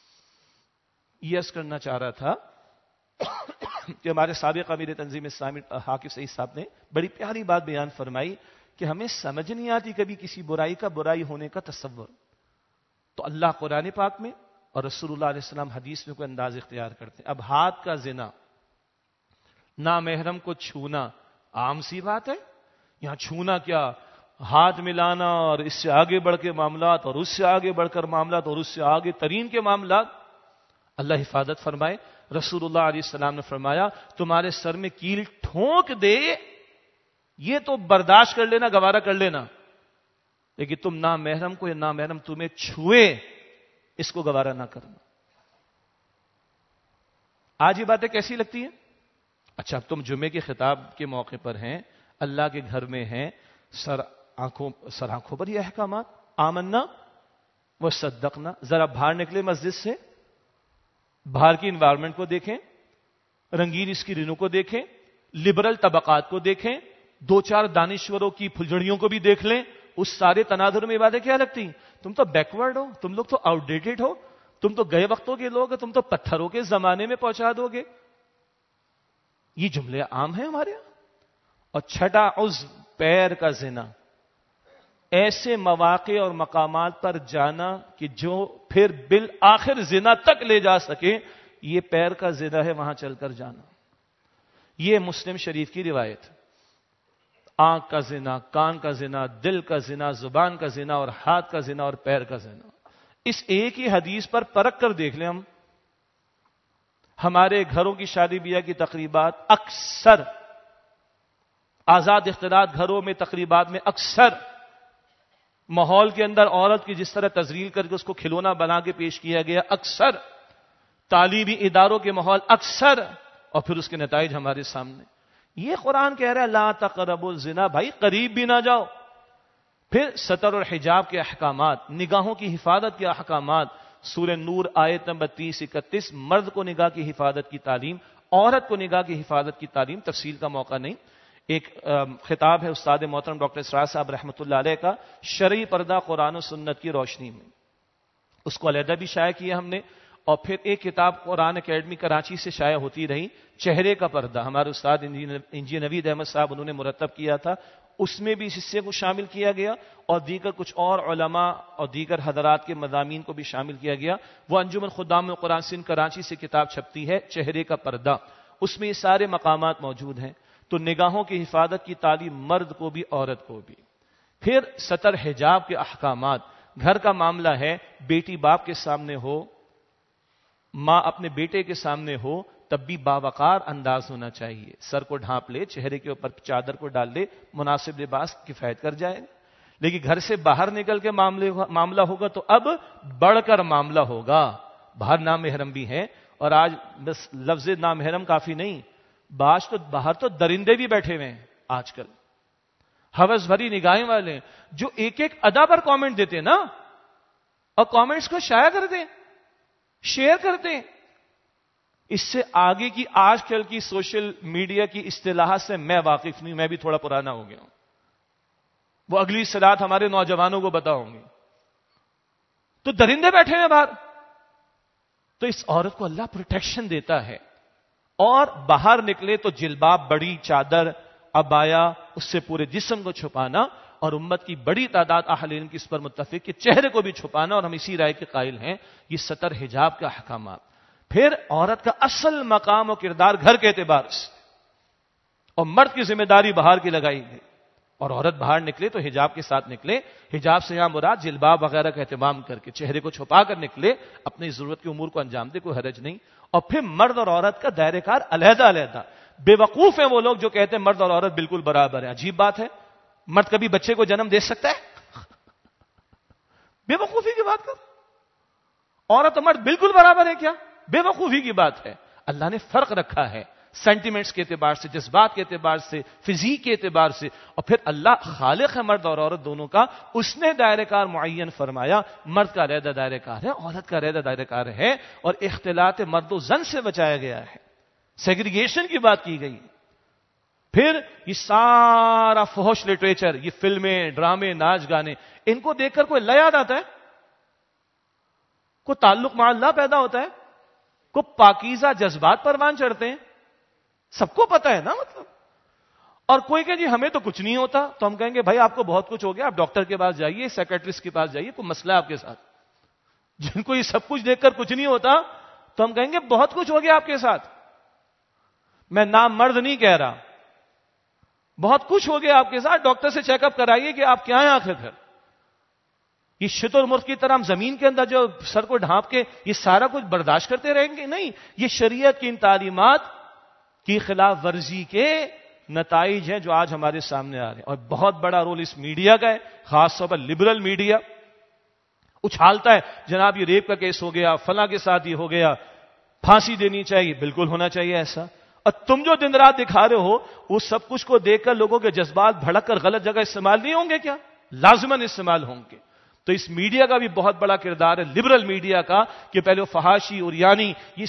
یس کرنا چاہ رہا تھا کہ ہمارے سابق امیر تنظیم اسلامی حاکم سعید صاحب نے بڑی پیاری بات بیان فرمائی کہ ہمیں سمجھ نہیں آتی کبھی کسی برائی کا برائی ہونے کا تصور. تو اللہ قرآن پاک میں اور رسول اللہ علیہ السلام حدیث میں کوئی انداز اختیار کرتے ہیں. اب ہاتھ کا زنا، نامحرم کو چھونا عام سی بات ہے. یہاں چھونا کیا، ہاتھ ملانا اور اس سے آگے بڑھ کے معاملات اور اس سے آگے بڑھ کر معاملات اور اس سے آگے ترین کے معاملات. اللہ حفاظت فرمائے. رسول اللہ علیہ السلام نے فرمایا تمہارے سر میں کیل ٹھونک دے یہ تو برداشت کر لینا، گوارا کر لینا، لیکن تم نامحرم کو یا نامحرم تمہیں چھوئے اس کو گوارا نہ کرنا. آج یہ باتیں کیسی لگتی ہیں؟ اچھا اب تم جمعے کے خطاب کے موقع پر ہیں، اللہ کے گھر میں ہیں، سر آنکھوں سر آنکھوں پر یہ احکامات، آمنا و صدقنا. ذرا باہر نکلے مسجد سے، باہر کی انوائرمنٹ کو دیکھیں، رنگین اسکرینوں کو دیکھیں، لبرل طبقات کو دیکھیں، دو چار دانشوروں کی پھلجڑیوں کو بھی دیکھ لیں. اس سارے تناظر میں باتیں کیا لگتی ہیں؟ تم تو بیکورڈ ہو، تم لوگ تو آؤٹ ڈیٹڈ ہو، تم تو گئے وقتوں کے لوگ، تم تو پتھروں کے زمانے میں پہنچا دو گے. یہ جملے عام ہیں ہمارے یہاں. اور چھٹا عضو پیر کا زنا، ایسے مواقع اور مقامات پر جانا کہ جو پھر بالآخر زنا تک لے جا سکے، یہ پیر کا زنا ہے، وہاں چل کر جانا. یہ مسلم شریف کی روایت. آنکھ کا زنا، کان کا زنا، دل کا زنا، زبان کا زنا اور ہاتھ کا زنا اور پیر کا زنا. اس ایک ہی حدیث پر پرکھ کر دیکھ لیں ہم. ہمارے گھروں کی شادی بیاہ کی تقریبات اکثر، آزاد اختلاط گھروں میں تقریبات میں اکثر ماحول کے اندر عورت کی جس طرح تزلیل کر کے اس کو کھلونا بنا کے پیش کیا گیا، اکثر تعلیمی اداروں کے ماحول، اکثر، اور پھر اس کے نتائج ہمارے سامنے. یہ قرآن کہہ رہا ہے لا تقربوا الزنا، بھائی قریب بھی نہ جاؤ. پھر ستر اور حجاب کے احکامات، نگاہوں کی حفاظت کے احکامات. سورہ نور آیت نمبر تیس اکتیس، مرد کو نگاہ کی حفاظت کی تعلیم، عورت کو نگاہ کی حفاظت کی تعلیم. تفصیل کا موقع نہیں. ایک خطاب ہے استاد محترم ڈاکٹر اسرار صاحب رحمۃ اللہ علیہ کا، شرعی پردہ قرآن و سنت کی روشنی میں. اس کو علیحدہ بھی شائع کیا ہم نے. اور پھر ایک کتاب قرآن اکیڈمی کراچی سے شائع ہوتی رہی، چہرے کا پردہ، ہمارے استاد انجینئر نوید احمد صاحب انہوں نے مرتب کیا تھا. اس میں بھی اس حصے کو شامل کیا گیا اور دیگر کچھ اور علماء اور دیگر حضرات کے مضامین کو بھی شامل کیا گیا. وہ انجمن خدام قرآن سندھ کراچی سے کتاب چھپتی ہے چہرے کا پردہ. اس میں یہ سارے مقامات موجود ہیں. تو نگاہوں کی حفاظت کی تعلیم مرد کو بھی عورت کو بھی. پھر ستر حجاب کے احکامات. گھر کا معاملہ ہے، بیٹی باپ کے سامنے ہو ماں اپنے بیٹے کے سامنے ہو تب بھی باوقار انداز ہونا چاہیے. سر کو ڈھانپ لے, چہرے کے اوپر چادر کو ڈال لے, مناسب لباس کفایت کر جائے. لیکن گھر سے باہر نکل کے معاملہ ہوگا تو اب بڑھ کر معاملہ ہوگا. باہر نامحرم بھی ہیں, اور آج بس لفظ نامحرم کافی نہیں, باش تو باہر تو درندے بھی بیٹھے ہوئے ہیں آج کل, ہوس بھری نگاہیں والے, جو ایک ایک ادا پر کامنٹ دیتے نا, اور کامنٹس کو شائع کر دیں, شیئر کر دیں. اس سے آگے کی آج کل کی سوشل میڈیا کی اصطلاحات سے میں واقف نہیں, میں بھی تھوڑا پرانا ہو گیا ہوں, وہ اگلی اصطلاحات ہمارے نوجوانوں کو بتاؤں گی. تو درندے بیٹھے ہیں باہر, تو اس عورت کو اللہ پروٹیکشن دیتا ہے, اور باہر نکلے تو جلباب, بڑی چادر, عبایا, اس سے پورے جسم کو چھپانا, اور امت کی بڑی تعداد اہل علم کی اس پر متفق کہ چہرے کو بھی چھپانا, اور ہم اسی رائے کے قائل ہیں. یہ ستر حجاب کا احکامات. پھر عورت کا اصل مقام و کردار گھر کے اعتبار سے, اور مرد کی ذمہ داری باہر کی لگائی گئی. اور عورت باہر نکلے تو حجاب کے ساتھ نکلے. حجاب سے یہاں مراد جلباب وغیرہ کا اہتمام کر کے چہرے کو چھپا کر نکلے, اپنی ضرورت کے امور کو انجام دے, کوئی حرج نہیں. اور پھر مرد اور عورت کا دائرہ کار علیحدہ علیحدہ. بے وقوف ہیں وہ لوگ جو کہتے ہیں مرد اور عورت بالکل برابر ہیں. عجیب بات ہے, مرد کبھی بچے کو جنم دے سکتا ہے؟ بے وقوفی کی بات کر. عورت اور مرد بالکل برابر ہے کیا؟ بے وقوفی کی بات ہے. اللہ نے فرق رکھا ہے سینٹیمنٹس کے اعتبار سے, جذبات کے اعتبار سے, فزیک کے اعتبار سے. اور پھر اللہ خالق ہے مرد اور عورت دونوں کا, اس نے دائرہ کار معین فرمایا. مرد کا علیحدہ دائرہ کار ہے, عورت کا علیحدہ دائرہ کار ہے, اور اختلاط مرد و زن سے بچایا گیا ہے. سیگریگیشن کی بات کی گئی. پھر یہ سارا فحش لٹریچر, یہ فلمیں, ڈرامے, ناچ گانے, ان کو دیکھ کر کوئی اللہ یاد آتا ہے؟ کوئی تعلق مع اللہ پیدا ہوتا ہے؟ کوئی پاکیزہ جذبات پروان چڑھتے ہیں؟ سب کو پتا ہے نا مطلب. اور کوئی کہ جی ہمیں تو کچھ نہیں ہوتا, تو ہم کہیں گے بھائی آپ کو بہت کچھ ہو گیا, آپ ڈاکٹر کے پاس جائیے, سائیکیٹرسٹ کے پاس جائیے, کوئی مسئلہ ہے آپ کے ساتھ. جن کو یہ سب کچھ دیکھ کر کچھ نہیں ہوتا, تو ہم کہیں گے بہت کچھ ہو گیا آپ کے ساتھ. میں نام مرد نہیں کہہ رہا, بہت کچھ ہو گیا آپ کے ساتھ, ڈاکٹر سے چیک اپ کرائیے کہ آپ کیا ہیں آخر کر. یہ شتر مرغ کی طرح ہم زمین کے اندر جو سر کو ڈھانپ کے یہ سارا کچھ برداشت کرتے رہیں گے؟ نہیں, یہ شریعت کی ان تعلیمات کی خلاف ورزی کے نتائج ہیں جو آج ہمارے سامنے آ رہے ہیں. اور بہت بڑا رول اس میڈیا کا ہے, خاص طور پر لبرل میڈیا. اچھالتا ہے جناب یہ ریپ کا کیس ہو گیا, فلاں کے ساتھ یہ ہو گیا, پھانسی دینی چاہیے, بالکل ہونا چاہیے ایسا. اور تم جو دن رات دکھا رہے ہو وہ سب کچھ کو دیکھ کر لوگوں کے جذبات بھڑک کر غلط جگہ استعمال نہیں ہوں گے کیا؟ لازماً استعمال ہوں گے. تو اس میڈیا کا بھی بہت بڑا کردار ہے, لبرل میڈیا کا, کہ پہلے وہ فحاشی اور یعنی یہ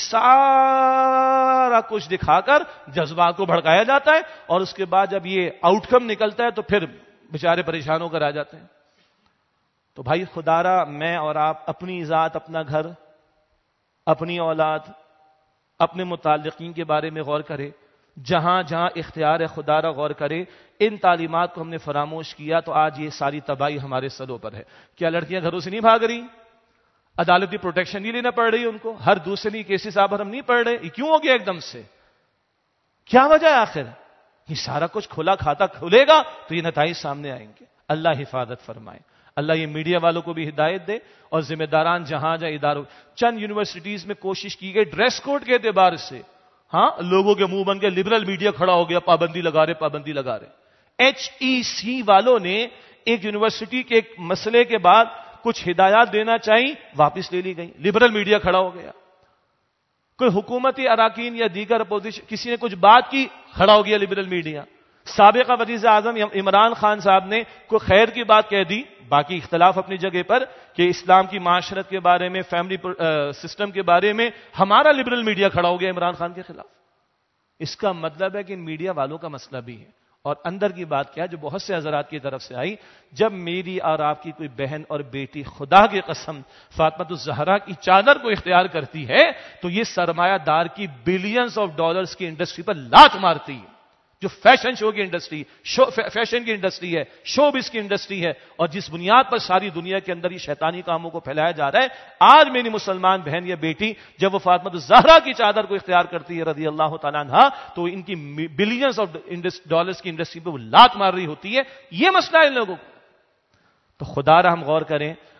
سارا کچھ دکھا کر جذبات کو بھڑکایا جاتا ہے, اور اس کے بعد جب یہ آؤٹ کم نکلتا ہے تو پھر بیچارے پریشان ہو کر آ جاتے ہیں. تو بھائی خدارا میں اور آپ اپنی ذات, اپنا گھر, اپنی اولاد, اپنے متعلقین کے بارے میں غور کرے. جہاں جہاں اختیار خدا را غور کرے. ان تعلیمات کو ہم نے فراموش کیا تو آج یہ ساری تباہی ہمارے سروں پر ہے. کیا لڑکیاں گھروں سے نہیں بھاگ رہی؟ عدالتی پروٹیکشن نہیں لینا پڑ رہی ان کو؟ ہر دوسری کیسز آپ ہم نہیں پڑھ رہے؟ یہ کیوں ہو گیا ایک دم سے؟ کیا وجہ ہے آخر؟ یہ سارا کچھ کھلا کھاتا کھلے گا تو یہ نتائج سامنے آئیں گے. اللہ حفاظت فرمائے. اللہ یہ میڈیا والوں کو بھی ہدایت دے, اور ذمہ داران جہاں جہاں اداروں. چند یونیورسٹیز میں کوشش کی گئی ڈریس کوڈ کے اعتبار سے, ہاں لوگوں کے منہ بن کے لبرل میڈیا کھڑا ہو گیا, پابندی لگا رہے پابندی لگا رہے. ایچ ای سی والوں نے ایک یونیورسٹی کے ایک مسئلے کے بعد کچھ ہدایات دینا چاہیے, واپس لے لی گئی. لبرل میڈیا کھڑا ہو گیا. کوئی حکومتی اراکین یا دیگر اپوزیشن کسی نے کچھ بات کی, کھڑا ہو گیا لبرل میڈیا. سابقہ وزیر اعظم عمران خان صاحب نے کوئی خیر کی بات کہہ دی, باقی اختلاف اپنی جگہ پر, کہ اسلام کی معاشرت کے بارے میں, فیملی سسٹم کے بارے میں ہمارا لبرل میڈیا کھڑا ہو گیا عمران خان کے خلاف. اس کا مطلب ہے کہ ان میڈیا والوں کا مسئلہ بھی ہے. اور اندر کی بات کیا جو بہت سے حضرات کی طرف سے آئی, جب میری اور آپ کی کوئی بہن اور بیٹی خدا کی قسم فاطمہ الزہرا کی چادر کو اختیار کرتی ہے تو یہ سرمایہ دار کی بلینز آف ڈالرز کی انڈسٹری پر لات مارتی ہے. جو فیشن شو کی انڈسٹری, شو فیشن کی انڈسٹری ہے, شو بز کی انڈسٹری ہے, اور جس بنیاد پر ساری دنیا کے اندر یہ شیطانی کاموں کو پھیلایا جا رہا ہے. آج میری مسلمان بہن یا بیٹی جب وہ فاطمہ الزہرا کی چادر کو اختیار کرتی ہے رضی اللہ تعالیٰ عنہا, تو ان کی بلینز آف ڈالرز کی انڈسٹری پہ وہ لات مار رہی ہوتی ہے. یہ مسئلہ ہے ان لوگوں کو. تو خدا را ہم غور کریں,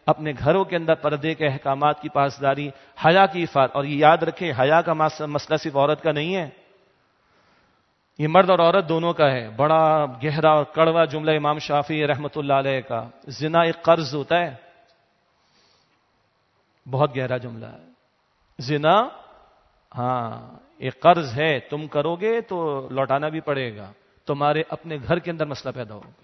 اپنے گھروں کے اندر پردے کے احکامات کی پاسداری، حیا کی حفاظت. اور یہ یاد رکھیں حیا کا مسئلہ صرف عورت کا نہیں ہے، یہ مرد اور عورت دونوں کا ہے. بڑا گہرا اور کڑوا جملہ امام شافعی رحمۃ اللہ علیہ کا، زنا ایک قرض ہوتا ہے. بہت گہرا جملہ ہے. زنا ہاں ایک قرض ہے، تم کرو گے تو لوٹانا بھی پڑے گا. تمہارے اپنے گھر کے اندر مسئلہ پیدا ہوگا.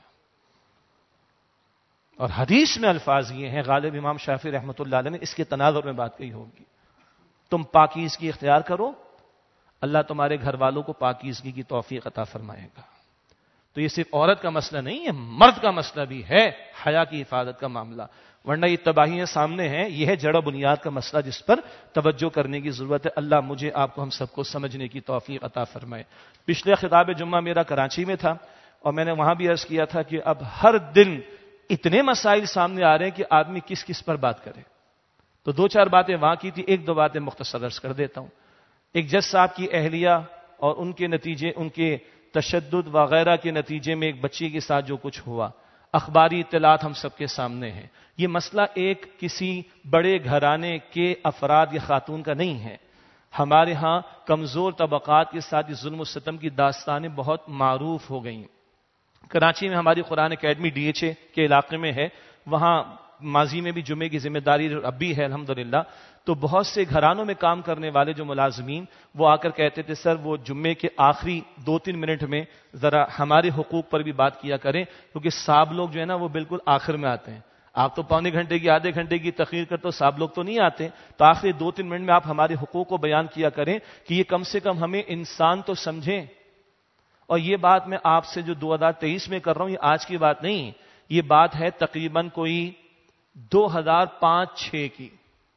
اور حدیث میں الفاظ یہ ہیں، غالب امام شافعی رحمۃ اللہ علیہ نے اس کے تناظر میں بات کہی ہوگی، تم پاکیزگی اختیار کرو، اللہ تمہارے گھر والوں کو پاکیزگی کی توفیق عطا فرمائے گا. تو یہ صرف عورت کا مسئلہ نہیں ہے، مرد کا مسئلہ بھی ہے، حیا کی حفاظت کا معاملہ. ورنہ یہ تباہیاں سامنے ہیں. یہ ہے جڑ بنیاد کا مسئلہ جس پر توجہ کرنے کی ضرورت ہے. اللہ مجھے آپ کو ہم سب کو سمجھنے کی توفیق عطا فرمائے. پچھلے خطاب جمعہ میرا کراچی میں تھا اور میں نے وہاں بھی عرض کیا تھا کہ اب ہر دن اتنے مسائل سامنے آ رہے ہیں کہ آدمی کس کس پر بات کرے. تو دو چار باتیں وہاں کی تھی، ایک دو باتیں مختصر عرض کر دیتا ہوں. ایک جج صاحب کی اہلیہ اور ان کے نتیجے، ان کے تشدد وغیرہ کے نتیجے میں ایک بچی کے ساتھ جو کچھ ہوا، اخباری اطلاعات ہم سب کے سامنے ہیں. یہ مسئلہ ایک کسی بڑے گھرانے کے افراد یا خاتون کا نہیں ہے. ہمارے ہاں کمزور طبقات کے ساتھ یہ ظلم و ستم کی داستانیں بہت معروف ہو گئیں. کراچی میں ہماری Quran academy D H A کے علاقے میں ہے، وہاں ماضی میں بھی جمعے کی ذمہ داری اب بھی ہے الحمدللہ. تو بہت سے گھرانوں میں کام کرنے والے جو ملازمین وہ آ کر کہتے تھے سر وہ جمعے کے آخری دو تین منٹ میں ذرا ہمارے حقوق پر بھی بات کیا کریں، کیونکہ صاحب لوگ جو ہے نا وہ بالکل آخر میں آتے ہیں. آپ تو پونے گھنٹے کی آدھے گھنٹے کی تقریر کرتے ہو، صاحب لوگ تو نہیں آتے. تو آخری دو تین منٹ میں آپ ہمارے حقوق کو بیان کیا کریں کہ یہ کم سے کم ہمیں انسان تو سمجھیں. اور یہ بات میں آپ سے جو دو ہزار تیئیس میں کر رہا ہوں، یہ آج کی بات نہیں، یہ بات ہے تقریباً کوئی دو ہزار پانچ چھ کی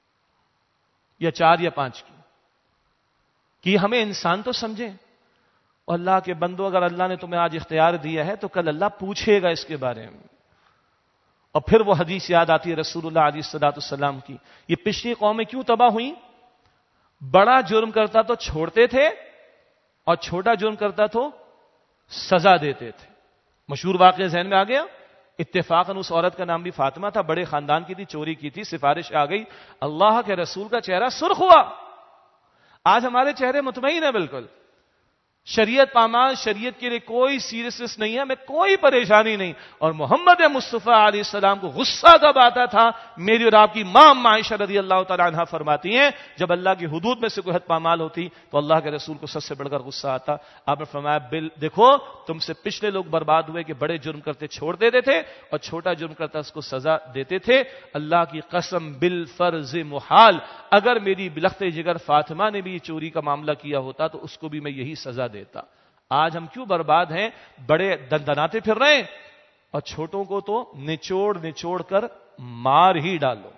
یا چار یا پانچ کی، کہ ہمیں انسان تو سمجھیں. اور اللہ کے بندو، اگر اللہ نے تمہیں آج اختیار دیا ہے تو کل اللہ پوچھے گا اس کے بارے میں. اور پھر وہ حدیث یاد آتی ہے رسول اللہ علیہ الصلوۃ والسلام کی. یہ پچھلی قومیں کیوں تباہ ہوئیں؟ بڑا جرم کرتا تو چھوڑتے تھے اور چھوٹا جرم کرتا تو سزا دیتے تھے. مشہور واقعہ ذہن میں آ گیا. اتفاقاً اس عورت کا نام بھی فاطمہ تھا، بڑے خاندان کی تھی، چوری کی تھی، سفارش آ گئی، اللہ کے رسول کا چہرہ سرخ ہوا. آج ہمارے چہرے مطمئن ہیں بالکل. شریعت پامال، شریعت کے لیے کوئی سیریسنس نہیں ہے، ہمیں کوئی پریشانی نہیں. اور محمد مصطفیٰ علیہ السلام کو غصہ کب آتا تھا؟ میری اور آپ کی ماں عائشہ رضی اللہ تعالیٰ عنہا فرماتی ہیں جب اللہ کی حدود میں سے کوئی حد پامال ہوتی تو اللہ کے رسول کو سب سے بڑھ کر غصہ آتا. آپ نے فرمایا بل دیکھو تم سے پچھلے لوگ برباد ہوئے کہ بڑے جرم کرتے چھوڑ دیتے تھے اور چھوٹا جرم کرتا اس کو سزا دیتے تھے. اللہ کی قسم بالفرض محال اگر میری بلخت جگر فاطمہ نے بھی یہ چوری کا معاملہ کیا ہوتا تو اس کو بھی میں یہی سزا دیتا. آج ہم کیوں برباد ہیں؟ بڑے دندناتے پھر رہے ہیں اور چھوٹوں کو تو نچوڑ نچوڑ کر مار ہی ڈالو.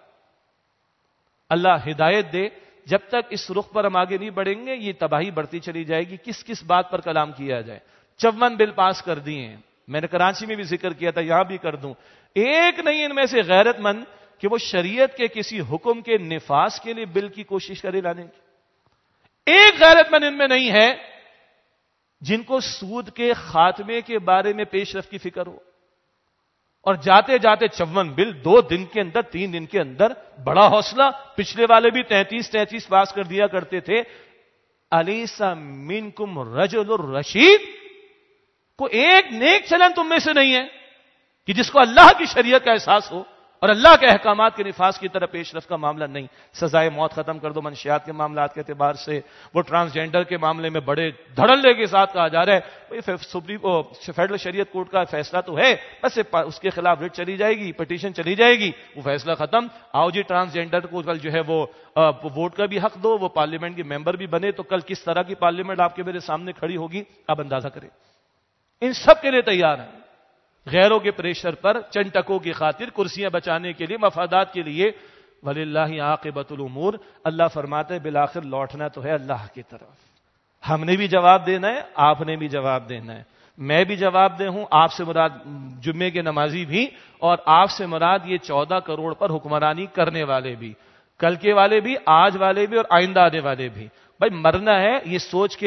اللہ ہدایت دے. جب تک اس رخ پر ہم آگے نہیں بڑھیں گے یہ تباہی بڑھتی چلی جائے گی. کس کس بات پر کلام کیا جائے؟ چون بل پاس کر دیے ہیں. میں نے کراچی میں بھی ذکر کیا تھا، یہاں بھی کر دوں. ایک نہیں ان میں سے غیرت مند کہ وہ شریعت کے کسی حکم کے نفاذ کے لیے بل کی کوشش کرے لانے کی. ایک غیرت مند ان میں نہیں ہے جن کو سود کے خاتمے کے بارے میں پیش رفت کی فکر ہو. اور جاتے جاتے چون بل دو دن کے اندر، تین دن کے اندر. بڑا حوصلہ. پچھلے والے بھی تینتیس تینتیس پاس کر دیا کرتے تھے. الیس منکم رجل الرشید، کو ایک نیک چلن تم میں سے نہیں ہے کہ جس کو اللہ کی شریعت کا احساس ہو اور اللہ کے احکامات کے نفاذ کی طرف پیش رفت کا معاملہ نہیں. سزائے موت ختم کر دو منشیات کے معاملات کے اعتبار سے. وہ ٹرانسجینڈر کے معاملے میں بڑے دھڑلے کے ساتھ کہا جا رہا ہے فیڈرل شریعت کورٹ کا فیصلہ تو ہے، بس اس کے خلاف ریٹ چلی جائے گی، پٹیشن چلی جائے گی، وہ فیصلہ ختم. آؤ جی ٹرانسجینڈر کو کل جو ہے وہ ووٹ کا بھی حق دو، وہ پارلیمنٹ کے ممبر بھی بنے، تو کل کس طرح کی پارلیمنٹ آپ کے میرے سامنے کھڑی ہوگی آپ اندازہ کریں. ان سب کے لیے تیار ہیں. غیروں کے پریشر پر، چند ٹکوں کی خاطر، کرسیاں بچانے کے لیے، مفادات کے لیے. وَلِلَّهِ عَاقِبَةُ الْأُمُورِ. اللہ فرماتے ہیں بالآخر لوٹنا تو ہے اللہ کی طرف. ہم نے بھی جواب دینا ہے، آپ نے بھی جواب دینا ہے، میں بھی جواب دے ہوں. آپ سے مراد جمعے کے نمازی بھی، اور آپ سے مراد یہ چودہ کروڑ پر حکمرانی کرنے والے بھی، کل کے والے بھی، آج والے بھی اور آئندہ آنے والے بھی. بھائی مرنا ہے یہ سوچ کے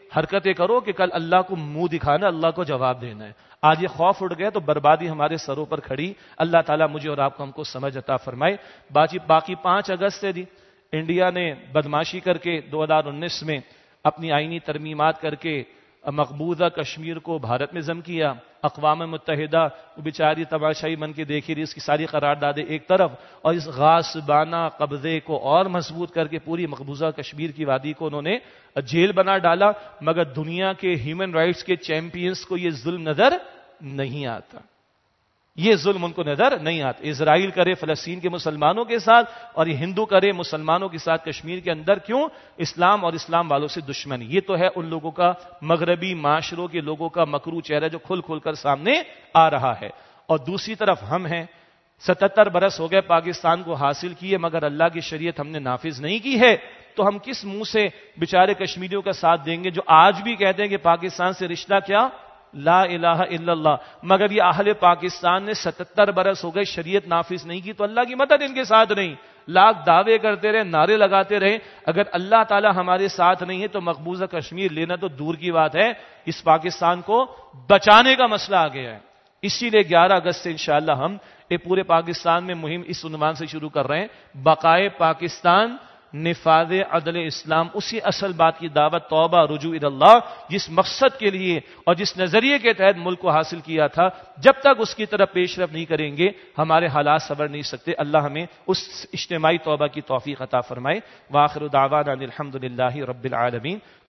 حرکتیں کرو کہ کل اللہ کو منہ دکھانا، اللہ کو جواب دینا ہے. آج یہ خوف اٹھ گئے تو بربادی ہمارے سروں پر کھڑی. اللہ تعالیٰ مجھے اور آپ کو ہم کو سمجھ عطا فرمائے. باقی باقی پانچ اگست سے دی انڈیا نے بدماشی کر کے دو ہزار انیس میں اپنی آئینی ترمیمات کر کے مقبوضہ کشمیر کو بھارت میں ضم کیا. اقوام متحدہ بیچاری تماشائی من کے دیکھی رہی، اس کی ساری قراردادیں ایک طرف، اور اس غاصبانہ قبضے کو اور مضبوط کر کے پوری مقبوضہ کشمیر کی وادی کو انہوں نے جیل بنا ڈالا. مگر دنیا کے ہیومن رائٹس کے چیمپئنز کو یہ ظلم نظر نہیں آتا، یہ ظلم ان کو نظر نہیں آتا. اسرائیل کرے فلسطین کے مسلمانوں کے ساتھ، اور یہ ہندو کرے مسلمانوں کے ساتھ کشمیر کے اندر. کیوں؟ اسلام اور اسلام والوں سے دشمنی. یہ تو ہے ان لوگوں کا، مغربی معاشروں کے لوگوں کا مکروہ چہرہ جو کھل کھل کر سامنے آ رہا ہے. اور دوسری طرف ہم ہیں، ستتر برس ہو گئے پاکستان کو حاصل کیے، مگر اللہ کی شریعت ہم نے نافذ نہیں کی ہے. تو ہم کس منہ سے بیچارے کشمیریوں کا ساتھ دیں گے جو آج بھی کہتے ہیں کہ پاکستان سے رشتہ کیا؟ لا الہ الا اللہ. مگر یہ اہل پاکستان نے ستتر برس ہو گئے شریعت نافذ نہیں کی، تو اللہ کی مدد ان کے ساتھ نہیں. لاکھ دعوے کرتے رہے، نعرے لگاتے رہے، اگر اللہ تعالی ہمارے ساتھ نہیں ہے تو مقبوضہ کشمیر لینا تو دور کی بات ہے، اس پاکستان کو بچانے کا مسئلہ آ گیا ہے. اسی لیے گیارہ اگست سے انشاءاللہ ہم یہ پورے پاکستان میں مہم اس عنوان سے شروع کر رہے ہیں، بقائے پاکستان، نفاذ عدل اسلام. اسی اصل بات کی دعوت، توبہ، رجوع اللہ، جس مقصد کے لیے اور جس نظریے کے تحت ملک کو حاصل کیا تھا، جب تک اس کی طرف پیش رفت نہیں کریں گے ہمارے حالات سنور نہیں سکتے. اللہ ہمیں اس اجتماعی توبہ کی توفیق عطا فرمائے. وآخر دعوانا الحمد للہ رب العالمین.